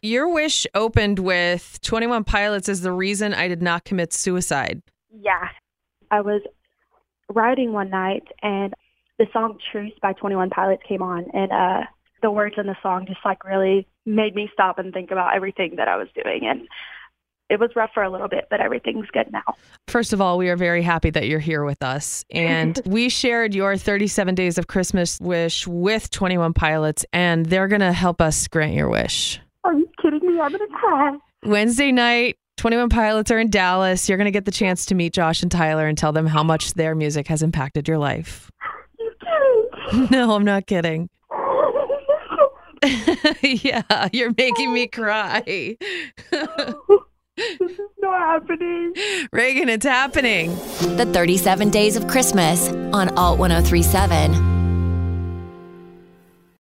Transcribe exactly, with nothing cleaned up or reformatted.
Your wish opened with twenty-one Pilots as the reason I did not commit suicide. Yeah. I was riding one night and the song Truce by twenty-one Pilots came on, and uh, the words in the song just like really made me stop and think about everything that I was doing. And it was rough for a little bit, but everything's good now. First of all, we are very happy that you're here with us. And we shared your thirty-seven Days of Christmas wish with twenty-one Pilots, and they're going to help us grant your wish. Are you kidding me? I'm going to cry. Wednesday night, twenty-one Pilots are in Dallas. You're going to get the chance to meet Josh and Tyler and tell them how much their music has impacted your life. You kidding? No, I'm not kidding. Yeah, you're making me cry. This is not happening. Reagan, it's happening. The thirty-seven Days of Christmas on Alt one oh three point seven.